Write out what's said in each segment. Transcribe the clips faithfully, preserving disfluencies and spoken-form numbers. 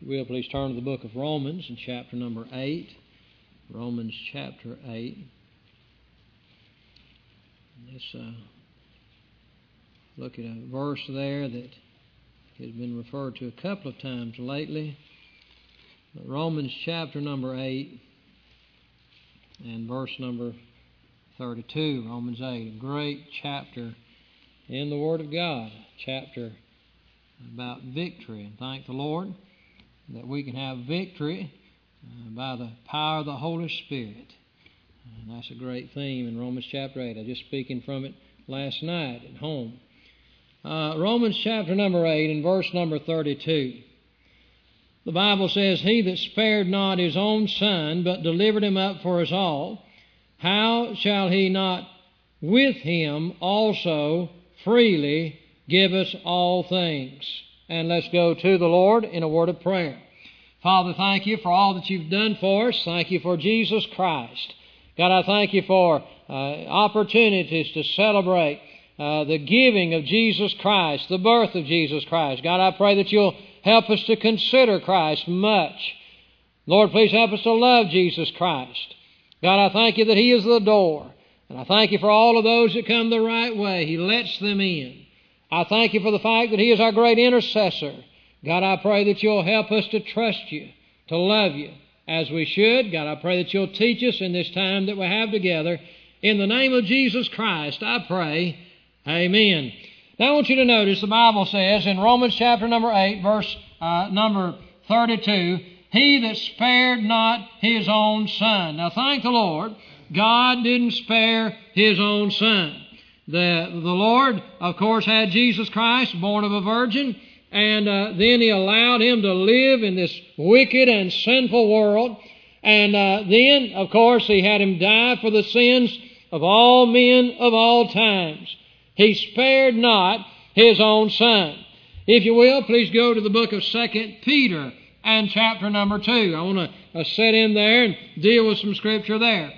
you will, please turn to the book of Romans in chapter number eight. Romans chapter eight. Let's uh, look at a verse there that has been referred to a couple of times lately. But Romans chapter number eight and verse number thirty-two. Romans eight, a great chapter in the Word of God. Chapter about victory. And thank the Lord that we can have victory uh, by the power of the Holy Spirit. And that's a great theme in Romans chapter eight. I was just speaking from it last night at home. Uh, Romans chapter number eight and verse number thirty-two. The Bible says, He that spared not his own Son, but delivered him up for us all, how shall he not with him also freely give us all things? And let's go to the Lord in a word of prayer. Father, thank you for all that you've done for us. Thank you for Jesus Christ. God, I thank you for uh, opportunities to celebrate uh, the giving of Jesus Christ, the birth of Jesus Christ. God, I pray that you'll help us to consider Christ much. Lord, please help us to love Jesus Christ. God, I thank you that He is the door. And I thank you for all of those that come the right way. He lets them in. I thank you for the fact that He is our great intercessor. God, I pray that you'll help us to trust you, to love you as we should. God, I pray that you'll teach us in this time that we have together. In the name of Jesus Christ, I pray. Amen. Now I want you to notice the Bible says in Romans chapter number eight, verse uh, number thirty-two, He that spared not His own Son. Now thank the Lord, God didn't spare His own Son. The, the Lord, of course, had Jesus Christ, born of a virgin, and uh, then He allowed Him to live in this wicked and sinful world. And uh, then, of course, He had Him die for the sins of all men of all times. He spared not His own Son. If you will, please go to the book of Second Peter and chapter number two. I want to uh, sit in there and deal with some scripture there.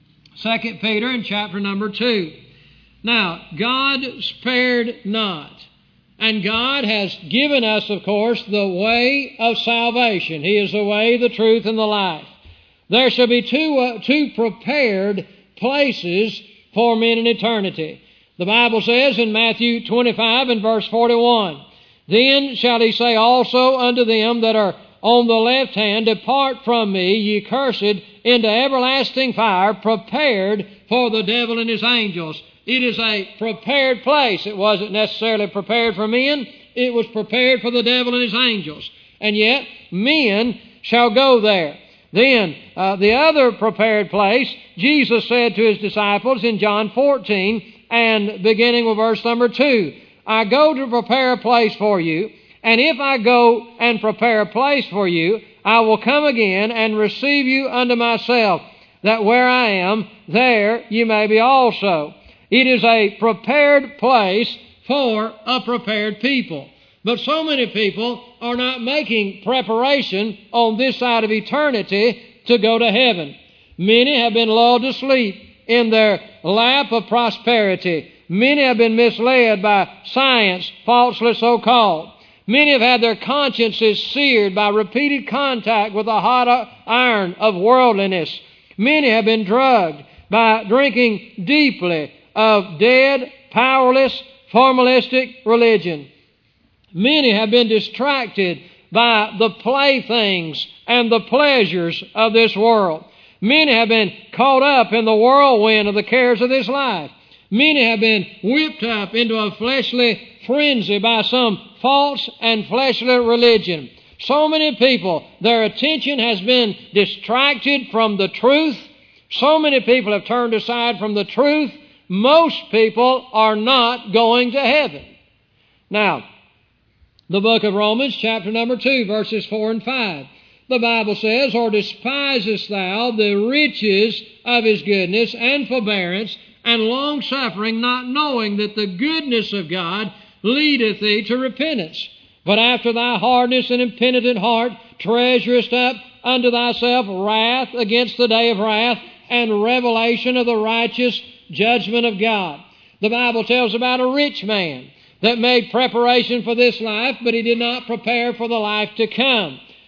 Second Peter and chapter number two. Now, God spared not. And God has given us, of course, the way of salvation. He is the way, the truth, and the life. There shall be two, uh, two prepared places for men in eternity. The Bible says in Matthew twenty-five and verse forty-one, Then shall He say also unto them that are on the left hand, Depart from me, ye cursed, into everlasting fire, prepared for the devil and his angels. It is a prepared place. It wasn't necessarily prepared for men. It was prepared for the devil and his angels. And yet, men shall go there. Then, uh, the other prepared place, Jesus said to His disciples in John fourteen, and beginning with verse number two, I go to prepare a place for you, and if I go and prepare a place for you, I will come again and receive you unto myself, that where I am, there you may be also. It is a prepared place for a prepared people. But so many people are not making preparation on this side of eternity to go to heaven. Many have been lulled to sleep in their lap of prosperity. Many have been misled by science, falsely so called. Many have had their consciences seared by repeated contact with the hot iron of worldliness. Many have been drugged by drinking deeply of dead, powerless, formalistic religion. Many have been distracted by the playthings and the pleasures of this world. Many have been caught up in the whirlwind of the cares of this life. Many have been whipped up into a fleshly frenzy by some false and fleshly religion. So many people, their attention has been distracted from the truth. So many people have turned aside from the truth. Most people are not going to heaven. Now, the book of Romans, chapter number two, verses four and five. The Bible says, Or despisest thou the riches of His goodness and forbearance and long-suffering, not knowing that the goodness of God leadeth thee to repentance? But after thy hardness and impenitent heart treasurest up unto thyself wrath against the day of wrath and revelation of the righteous judgment of God. The Bible tells about a rich man that made preparation for this life, but he did not prepare for the life to come.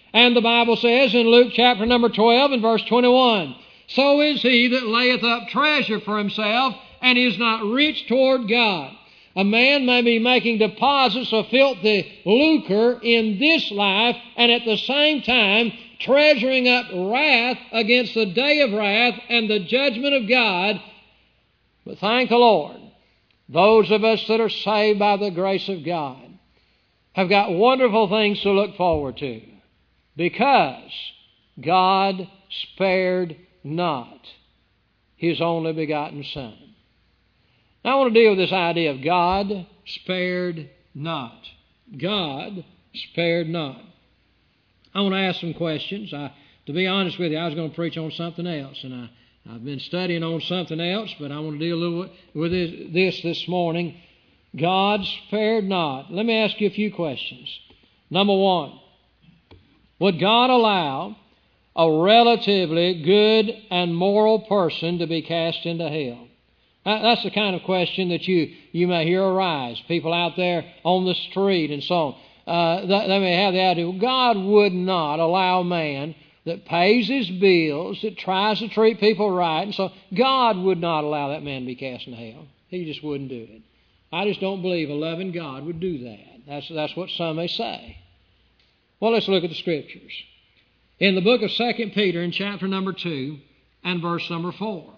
And the Bible says in Luke chapter number twelve and verse twenty-one, so is he that layeth up treasure for himself and is not rich toward God. A man may be making deposits of filthy lucre in this life and at the same time treasuring up wrath against the day of wrath and the judgment of God. But thank the Lord, those of us that are saved by the grace of God have got wonderful things to look forward to, because God spared not His only begotten Son. Now I want to deal with this idea of God spared not. God spared not. I want to ask some questions. I, to be honest with you, I was going to preach on something else, and I, I've been studying on something else, but I want to deal a little with this this morning. God spared not. Let me ask you a few questions. Number one, would God allow a relatively good and moral person to be cast into hell? That's the kind of question that you, you may hear arise. People out there on the street and so on. Uh, they may have the idea, well, God would not allow a man that pays his bills, that tries to treat people right, and so God would not allow that man to be cast into hell. He just wouldn't do it. I just don't believe a loving God would do that. That's, that's what some may say. Well, let's look at the Scriptures. In the book of Second Peter in chapter number two and verse number four.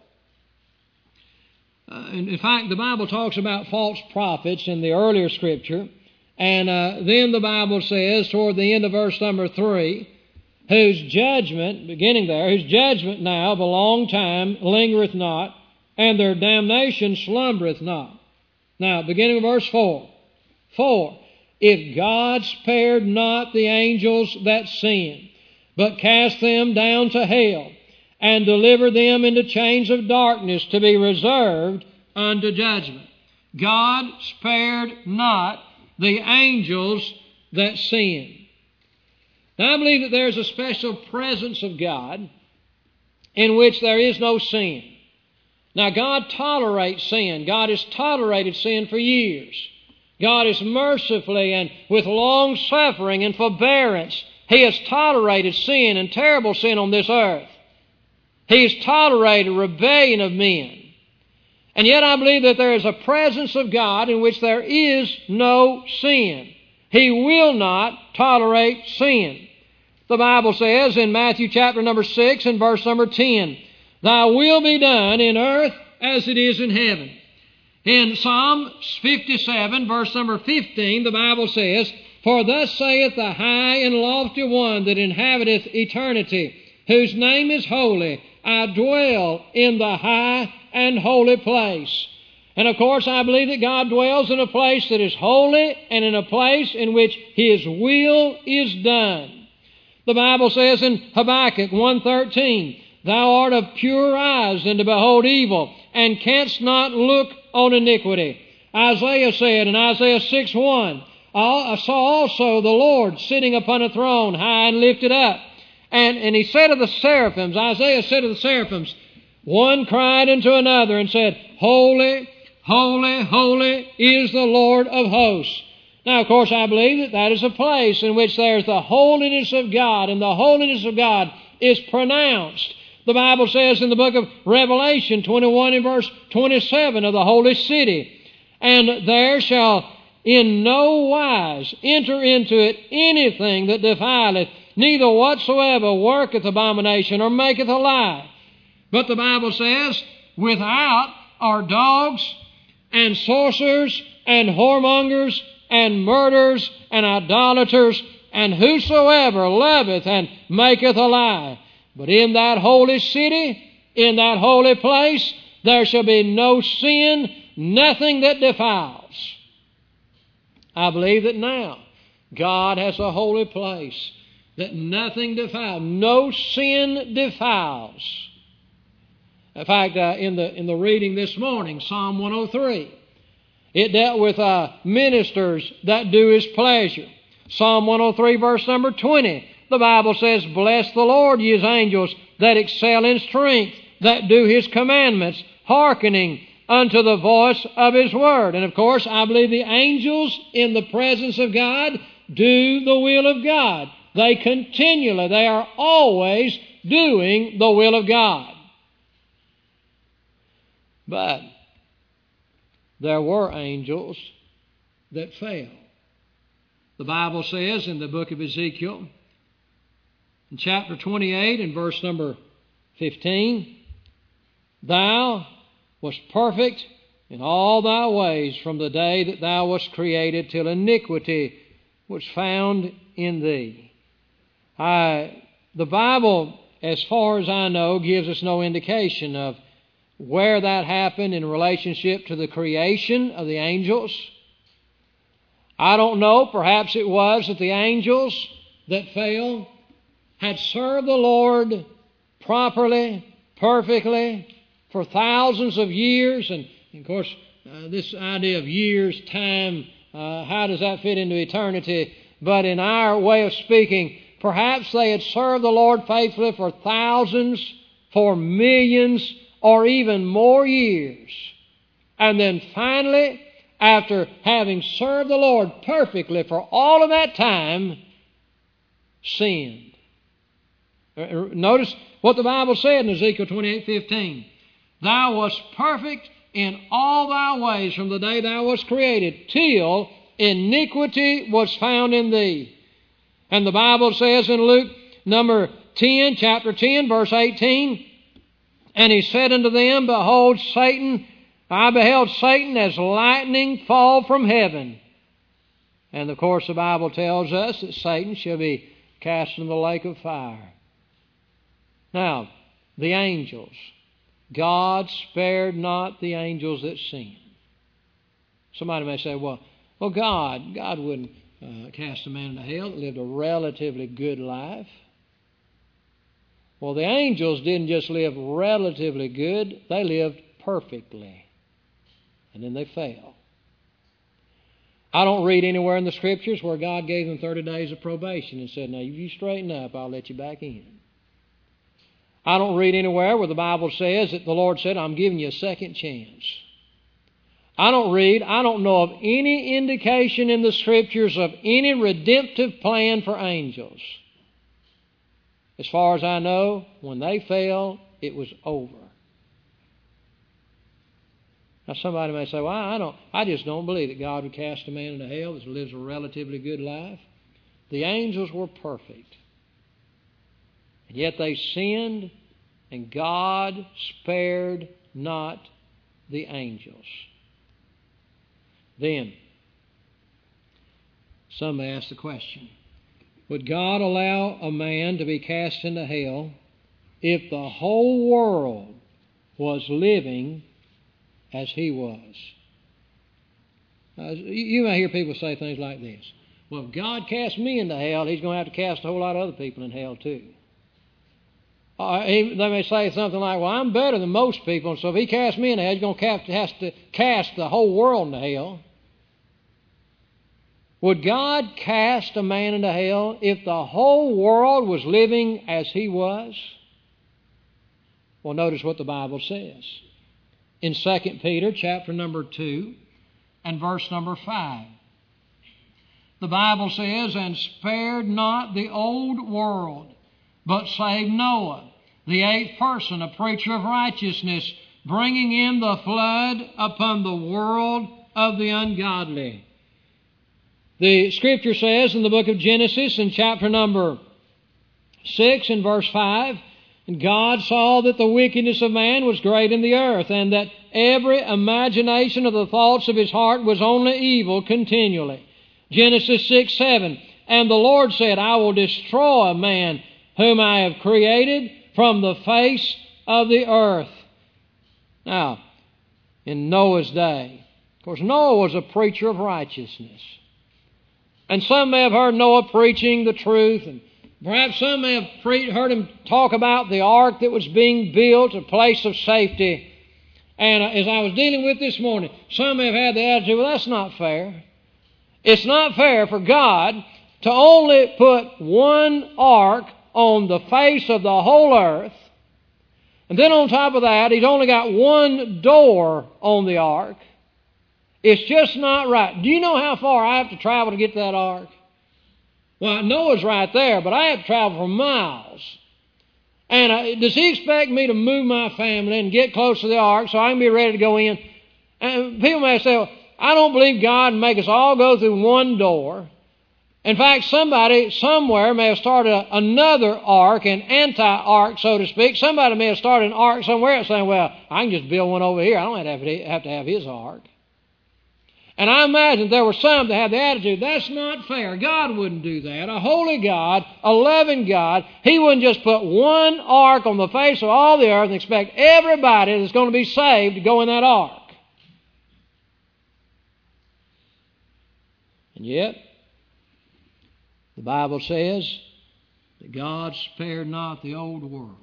Uh, in fact, the Bible talks about false prophets in the earlier Scripture. And uh, then the Bible says toward the end of verse number three, whose judgment, beginning there, whose judgment now of a long time lingereth not, and their damnation slumbereth not. Now, beginning of verse four. For, if God spared not the angels that sinned, but cast them down to hell, and delivered them into chains of darkness to be reserved unto judgment. God spared not the angels that sinned. Now, I believe that there's a special presence of God in which there is no sin. Now, God tolerates sin. God has tolerated sin for years. God is mercifully and with long suffering and forbearance, He has tolerated sin and terrible sin on this earth. He has tolerated rebellion of men. And yet I believe that there is a presence of God in which there is no sin. He will not tolerate sin. The Bible says in Matthew chapter number six and verse number ten, Thy will be done in earth as it is in heaven. In Psalm fifty-seven, verse number fifteen, the Bible says, For thus saith the high and lofty one that inhabiteth eternity, whose name is holy, I dwell in the high and holy place. And of course, I believe that God dwells in a place that is holy and in a place in which His will is done. The Bible says in Habakkuk one thirteen, Thou art of pure eyes and to behold evil, and canst not look on iniquity. Isaiah said in Isaiah six one, I saw also the Lord sitting upon a throne, high and lifted up. And, and he said of the seraphims, Isaiah said of the seraphims, one cried unto another and said, Holy, holy, holy is the Lord of hosts. Now, of course, I believe that that is a place in which there is the holiness of God, and the holiness of God is pronounced. The Bible says in the book of Revelation twenty-one and verse twenty-seven of the holy city, And there shall in no wise enter into it anything that defileth, neither whatsoever worketh abomination or maketh a lie. But the Bible says, Without are dogs and sorcerers and whoremongers and murderers and idolaters, and whosoever loveth and maketh a lie. But in that holy city, in that holy place, there shall be no sin, nothing that defiles. I believe that now God has a holy place that nothing defiles, no sin defiles. In fact, uh, in the in the reading this morning, Psalm one oh three, it dealt with uh, ministers that do His pleasure. Psalm one oh three, verse number twenty, the Bible says, Bless the Lord, ye His angels, that excel in strength, that do His commandments, hearkening unto the voice of His word. And of course, I believe the angels in the presence of God do the will of God. They continually, they are always doing the will of God. But there were angels that fell. The Bible says in the book of Ezekiel, in chapter twenty-eight and verse number fifteen, Thou wast perfect in all thy ways from the day that thou wast created till iniquity was found in thee. I, the Bible, as far as I know, gives us no indication of where that happened in relationship to the creation of the angels. I don't know, perhaps it was that the angels that fell had served the Lord properly, perfectly, for thousands of years. And, of course, uh, this idea of years, time, uh, how does that fit into eternity? But in our way of speaking, perhaps they had served the Lord faithfully for thousands, for millions, or even more years. And then finally, after having served the Lord perfectly for all of that time, sinned. Notice what the Bible said in Ezekiel twenty-eight fifteen. Thou wast perfect in all thy ways from the day thou wast created, till iniquity was found in thee. And the Bible says in Luke number ten, chapter ten, verse eighteen, And he said unto them, Behold, Satan, I beheld Satan as lightning fall from heaven. And of course the Bible tells us that Satan shall be cast into the lake of fire. Now, the angels. God spared not the angels that sinned. Somebody may say, well, well God, God wouldn't uh, cast a man into hell that lived a relatively good life. Well, the angels didn't just live relatively good, they lived perfectly. And then they fell. I don't read anywhere in the Scriptures where God gave them thirty days of probation and said, now, if you straighten up, I'll let you back in. I don't read anywhere where the Bible says that the Lord said, I'm giving you a second chance. I don't read, I don't know of any indication in the Scriptures of any redemptive plan for angels. As far as I know, when they fell, it was over. Now somebody may say, well, I don't, I just don't believe that God would cast a man into hell that lives a relatively good life. The angels were perfect. And yet they sinned, and God spared not the angels. Then, some may ask the question, would God allow a man to be cast into hell if the whole world was living as he was? Uh, you may hear people say things like this. Well, if God cast me into hell, He's going to have to cast a whole lot of other people in hell too. Uh, he, they may say something like, well, I'm better than most people, so if He casts me into hell, He's going to cast, has to cast the whole world into hell. Would God cast a man into hell if the whole world was living as he was? Well, notice what the Bible says. In Second Peter chapter number two and verse number five. The Bible says, And spared not the old world, but saved Noah, the eighth person, a preacher of righteousness, bringing in the flood upon the world of the ungodly. The Scripture says in the book of Genesis in chapter number six and verse five, And God saw that the wickedness of man was great in the earth, and that every imagination of the thoughts of his heart was only evil continually. Genesis six seven, And the Lord said, I will destroy a man whom I have created from the face of the earth. Now, in Noah's day, of course, Noah was a preacher of righteousness. And some may have heard Noah preaching the truth, and perhaps some may have pre- heard him talk about the ark that was being built, a place of safety. And as I was dealing with this morning, some may have had the attitude, well, that's not fair. It's not fair for God to only put one ark on the face of the whole earth, and then on top of that, He's only got one door on the ark. It's just not right. Do you know how far I have to travel to get to that ark? Well, Noah's right there, but I have to travel for miles. And uh, does he expect me to move my family and get close to the ark so I can be ready to go in? And people may say, well, I don't believe God can make us all go through one door. In fact, somebody somewhere may have started a, another ark, an anti-ark, so to speak. Somebody may have started an ark somewhere else saying, well, I can just build one over here. I don't have to have, to have his ark. And I imagine there were some that had the attitude, that's not fair. God wouldn't do that. A holy God, a loving God, He wouldn't just put one ark on the face of all the earth and expect everybody that's going to be saved to go in that ark. And yet, the Bible says that God spared not the old world.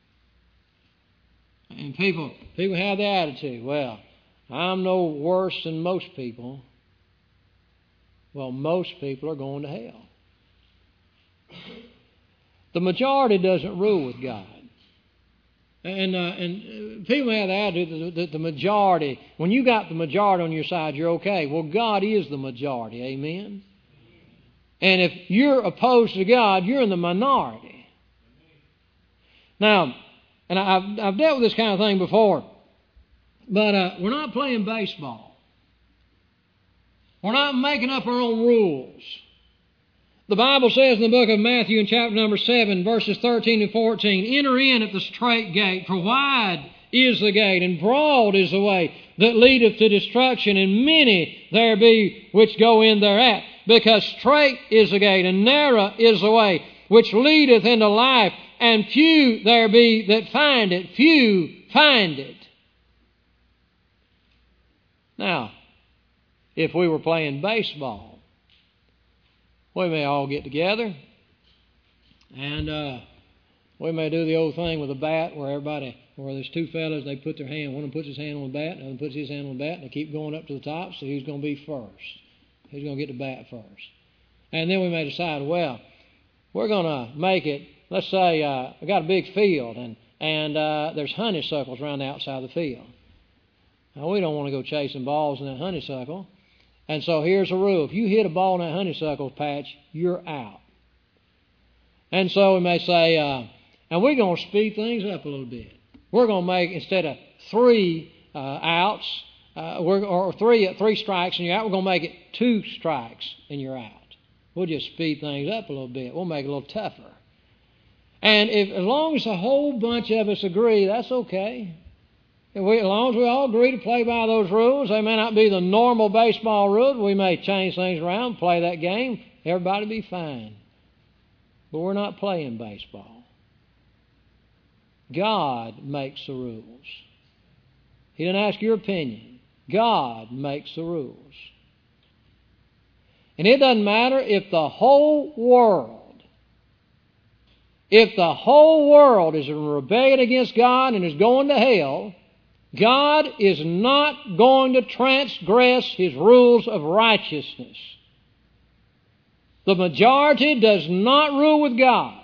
And people, people have the attitude, well, I'm no worse than most people. Well, most people are going to hell. The majority doesn't rule with God. And uh, and people have the attitude that the majority, when you got the majority on your side, you're okay. Well, God is the majority. Amen? And if you're opposed to God, you're in the minority. Now, and I've, I've dealt with this kind of thing before. But uh, we're not playing baseball. We're not making up our own rules. The Bible says in the book of Matthew in chapter number seven, verses thirteen and fourteen, enter in at the strait gate, for wide is the gate, and broad is the way that leadeth to destruction, and many there be which go in thereat. Because strait is the gate, and narrow is the way which leadeth into life, and few there be that find it. Few find it. Now, if we were playing baseball, we may all get together and uh, we may do the old thing with a bat where everybody, where there's two fellas, they put their hand, one of them puts his hand on the bat, the other puts his hand on the bat, and they keep going up to the top, so who's going to be first? Who's going to get the bat first? And then we may decide, well, we're going to make it, let's say uh, I got a big field and, and uh, there's honeysuckles around the outside of the field. Now, we don't want to go chasing balls in that honeysuckle. And so here's a rule. If you hit a ball in that honeysuckle patch, you're out. And so we may say, uh, and we're going to speed things up a little bit. We're going to make, instead of three uh, outs, uh, we're, or three three strikes and you're out, we're going to make it two strikes and you're out. We'll just speed things up a little bit. We'll make it a little tougher. And if, as long as a whole bunch of us agree, that's okay. If we, as long as we all agree to play by those rules, they may not be the normal baseball rules. We may change things around, play that game. Everybody be fine. But we're not playing baseball. God makes the rules. He didn't ask your opinion. God makes the rules. And it doesn't matter if the whole world, if the whole world is in rebellion against God and is going to hell, God is not going to transgress His rules of righteousness. The majority does not rule with God.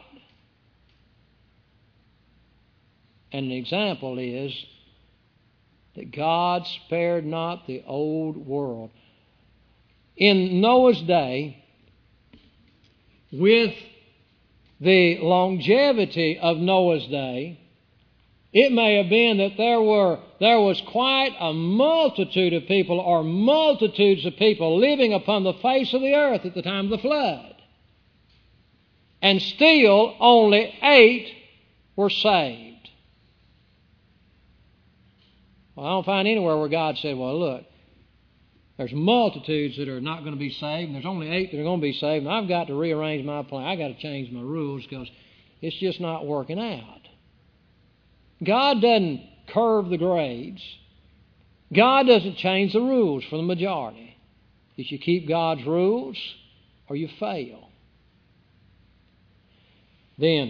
And an example is that God spared not the old world. In Noah's day, with the longevity of Noah's day, it may have been that there were there was quite a multitude of people or multitudes of people living upon the face of the earth at the time of the flood. And still only eight were saved. Well, I don't find anywhere where God said, well, look, there's multitudes that are not going to be saved, and there's only eight that are going to be saved, and I've got to rearrange my plan. I've got to change my rules because it's just not working out. God doesn't curve the grades. God doesn't change the rules for the majority. If you keep God's rules or you fail. Then,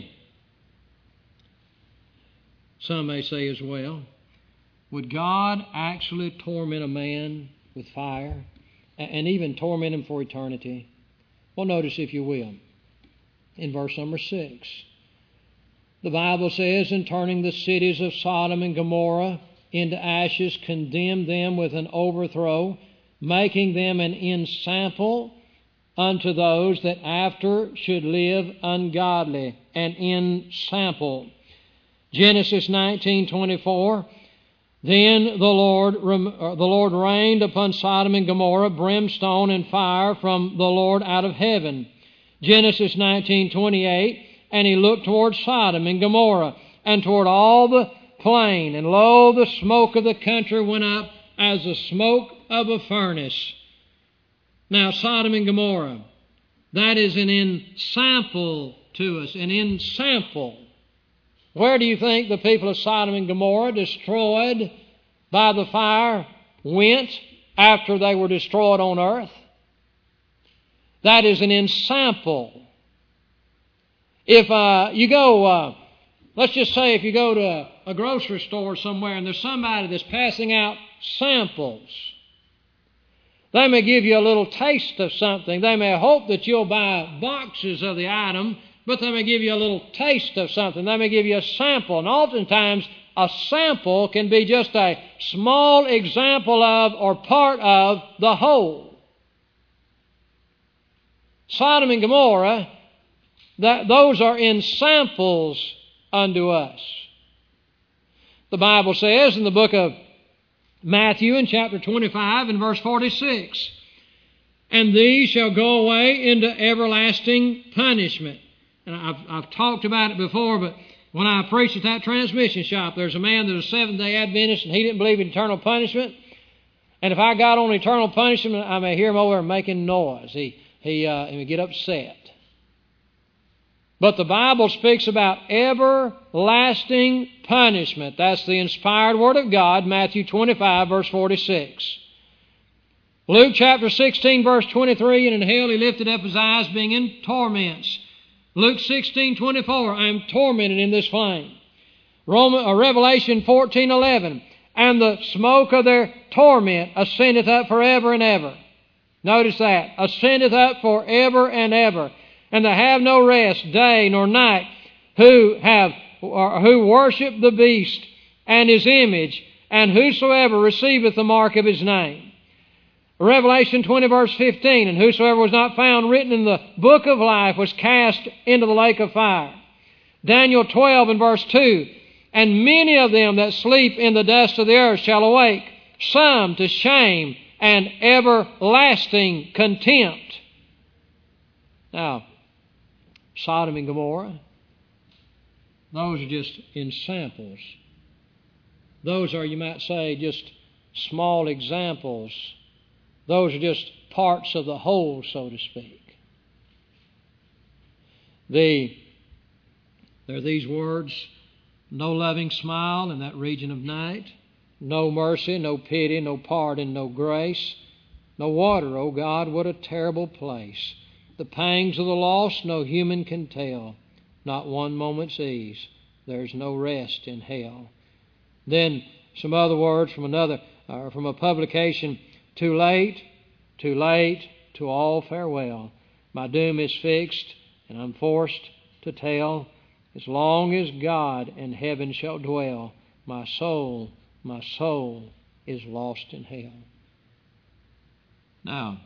some may say as well, would God actually torment a man with fire and even torment him for eternity? Well, notice, if you will, in verse number six. The Bible says, in turning the cities of Sodom and Gomorrah into ashes, condemned them with an overthrow, making them an ensample unto those that after should live ungodly, an ensample. Genesis nineteen twenty-four. Then the Lord, the Lord rained upon Sodom and Gomorrah brimstone and fire from the Lord out of heaven. Genesis nineteen twenty-eight. And he looked toward Sodom and Gomorrah and toward all the plain, and lo, the smoke of the country went up as the smoke of a furnace. Now, Sodom and Gomorrah, that is an ensample to us, an ensample. Where do you think the people of Sodom and Gomorrah, destroyed by the fire, went after they were destroyed on earth? That is an ensample. If uh, you go, uh, let's just say if you go to a, a grocery store somewhere and there's somebody that's passing out samples, they may give you a little taste of something. They may hope that you'll buy boxes of the item, but they may give you a little taste of something. They may give you a sample. And oftentimes, a sample can be just a small example of or part of the whole. Sodom and Gomorrah, that those are ensamples unto us. The Bible says in the book of Matthew in chapter twenty-five and verse forty-six, and these shall go away into everlasting punishment. And I've, I've talked about it before, but when I preached at that transmission shop, there's a man that was a Seventh-day Adventist, and he didn't believe in eternal punishment. And if I got on eternal punishment, I may hear him over there making noise. He, he, uh, he would get upset. But the Bible speaks about everlasting punishment. That's the inspired Word of God, Matthew twenty-five, verse forty-six. Luke chapter sixteen, verse twenty-three, and in hell he lifted up his eyes, being in torments. Luke sixteen, twenty-four, I am tormented in this flame. Roman, uh, Revelation fourteen, eleven, and the smoke of their torment ascendeth up forever and ever. Notice that, ascendeth up forever and ever. And they have no rest, day nor night, who have or who worship the beast and his image, and whosoever receiveth the mark of his name. Revelation twenty, verse fifteen, and whosoever was not found written in the book of life was cast into the lake of fire. Daniel twelve and verse two, and many of them that sleep in the dust of the earth shall awake, some to shame and everlasting contempt. Now, Sodom and Gomorrah, those are just ensamples. Those are, you might say, just small examples. Those are just parts of the whole, so to speak. The, there are these words, no loving smile in that region of night, no mercy, no pity, no pardon, no grace, no water, O God, what a terrible place. The pangs of the lost no human can tell, not one moment's ease. There's no rest in hell. Then some other words from another, uh, from a publication, too late, too late, to all farewell. My doom is fixed, and I'm forced to tell, as long as God and heaven shall dwell, my soul, my soul is lost in hell. Now,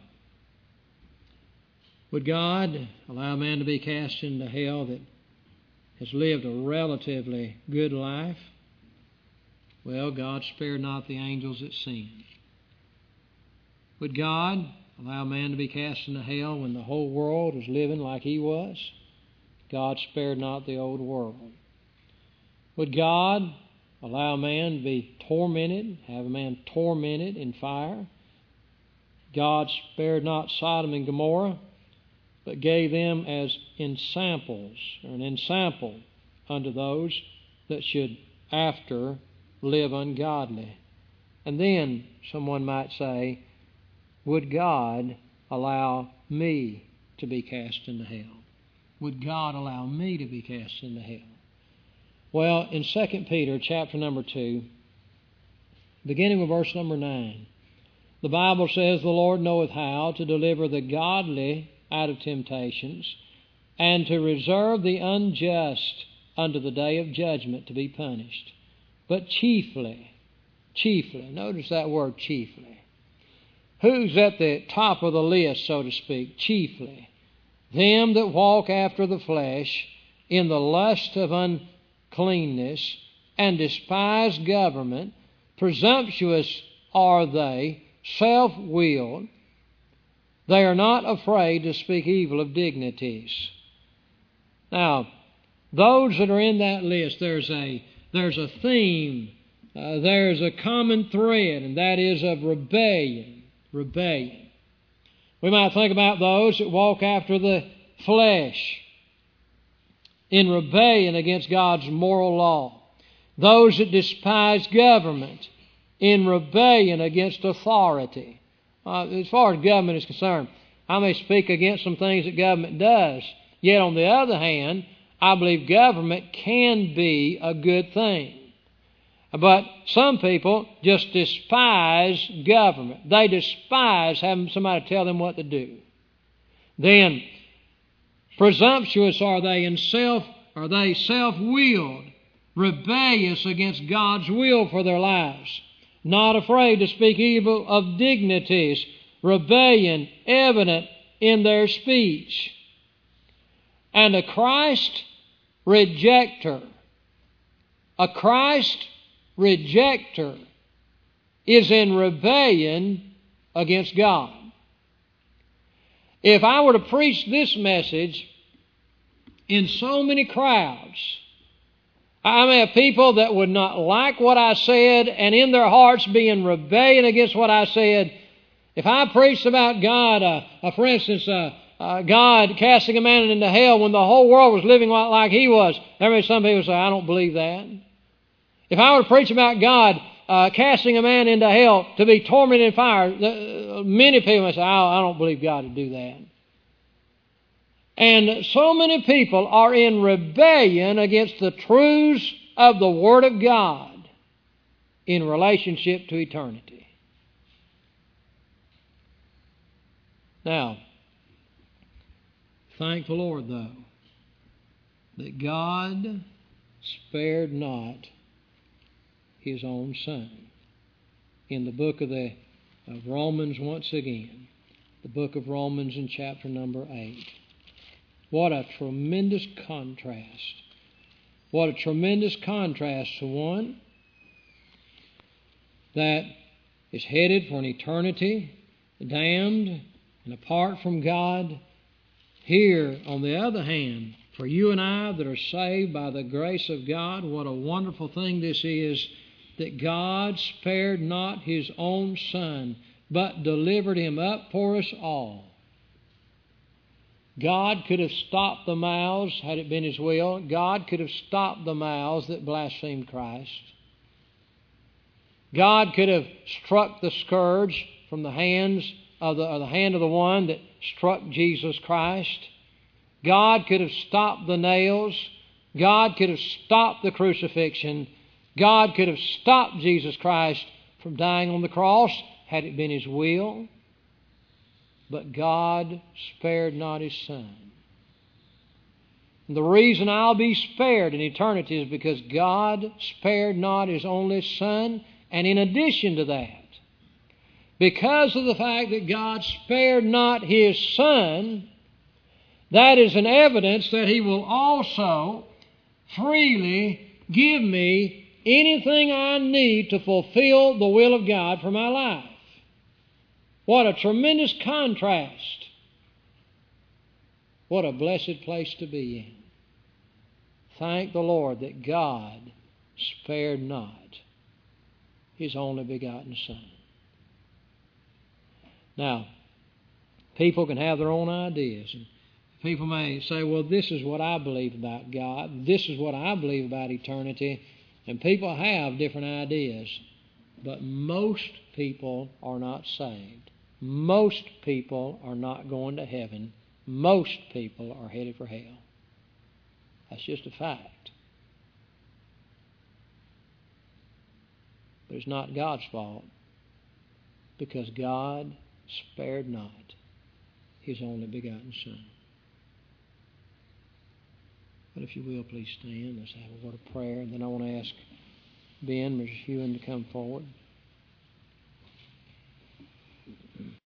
would God allow man to be cast into hell that has lived a relatively good life? Well, God spared not the angels that sinned. Would God allow man to be cast into hell when the whole world was living like he was? God spared not the old world. Would God allow man to be tormented, have a man tormented in fire? God spared not Sodom and Gomorrah, but gave them as ensamples, or an ensample unto those that should after live ungodly. And then someone might say, would God allow me to be cast into hell? Would God allow me to be cast into hell? Well, in Second Peter chapter number two, beginning with verse number nine, the Bible says, the Lord knoweth how to deliver the godly out of temptations, and to reserve the unjust unto the day of judgment to be punished. But chiefly, chiefly, notice that word chiefly. Who's at the top of the list, so to speak? Chiefly, them that walk after the flesh in the lust of uncleanness and despise government. Presumptuous are they, self-willed. They are not afraid to speak evil of dignities. Now, those that are in that list, there's a, there's a theme, uh, there's a common thread, and that is of rebellion. Rebellion. We might think about those that walk after the flesh in rebellion against God's moral law. Those that despise government in rebellion against authority. Uh, as far as government is concerned, I may speak against some things that government does. Yet on the other hand, I believe government can be a good thing. But some people just despise government. They despise having somebody tell them what to do. Then, presumptuous are they in self, are they self-willed, rebellious against God's will for their lives, not afraid to speak evil of dignities, rebellion evident in their speech. And a Christ rejecter, a Christ rejecter is in rebellion against God. If I were to preach this message in so many crowds, I may have people that would not like what I said and in their hearts be in rebellion against what I said. If I preached about God, uh, uh, for instance, uh, uh, God casting a man into hell when the whole world was living like he was, there may be some people say, I don't believe that. If I were to preach about God uh, casting a man into hell to be tormented in fire, uh, many people may say, I, I don't believe God would do that. And so many people are in rebellion against the truths of the Word of God in relationship to eternity. Now, thank the Lord, though, that God spared not His own Son. In the book of, the, of Romans, once again, the book of Romans in chapter number eight. What a tremendous contrast. What a tremendous contrast to one that is headed for an eternity, damned and apart from God. Here, on the other hand, for you and I that are saved by the grace of God, what a wonderful thing this is, that God spared not His own Son, but delivered Him up for us all. God could have stopped the mouths had it been His will. God could have stopped the mouths that blasphemed Christ. God could have struck the scourge from the hands of the, or the hand of the one that struck Jesus Christ. God could have stopped the nails. God could have stopped the crucifixion. God could have stopped Jesus Christ from dying on the cross had it been His will. But God spared not His Son. And the reason I'll be spared in eternity is because God spared not His only Son. And in addition to that, because of the fact that God spared not His Son, that is an evidence that He will also freely give me anything I need to fulfill the will of God for my life. What a tremendous contrast. What a blessed place to be in. Thank the Lord that God spared not His only begotten Son. Now, people can have their own ideas. And people may say, well, this is what I believe about God. This is what I believe about eternity. And people have different ideas. But most people are not saved. Most people are not going to heaven. Most people are headed for hell. That's just a fact. But it's not God's fault, because God spared not His only begotten Son. But if you will, please stand. Let's have a word of prayer. And then I want to ask Ben, Mister Hewen, to come forward.